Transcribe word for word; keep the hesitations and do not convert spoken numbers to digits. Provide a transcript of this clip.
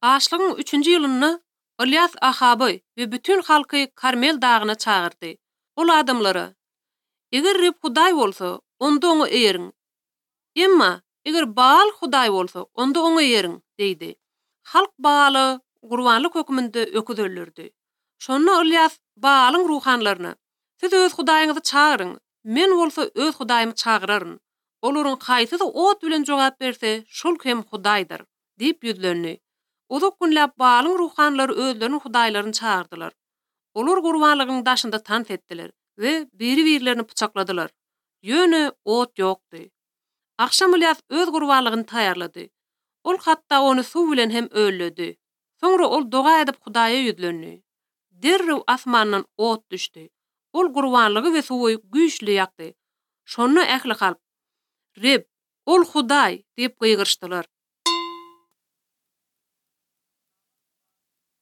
Aşlığın üçünji ýylyny Ilyas Ahaby we bütün halky Karmel dagyna çagyrdy. Ol adamlara: "Eger Reb Hudaý bolsa, onda oňa eýeriň. Emma eger Baal Hudaý bolsa, onda oňa eýeriň" diýdi. Halk Baaly gurbanlyk hökmünde öküz öldürdi. Şonda Ilyas Baalyň ruhanlaryna: "Siz öz Hudaýyňyzy çagyryň, men bolsa öz Hudaýymy çagyraryn. Olaryň haýsy ot bilen jogap berse, şol hem Hudaýdyr" diýip ýüzlendi. Uzak günläp Baalyň ruhanlary özleriniň hudaýlaryny çagyrdylar. Olar gurbanlygyň daşynda tant etdiler we biri-birilerini pyçakladylar. Ýöne ot ýokdy. Akşam Ilyas öz gurbanlygyny taýýarlady. Ol hatda ony suw bilen hem ölledi. Soňra ol doga edip Hudaýa ýüzlendi. Derrew asmandan ot düşdi. Ol gurbanlygy we suwy güýçli ýakdy. Şonu ähli halk: "Reb, ol Hudaý" diýip gıýgyrşdylar.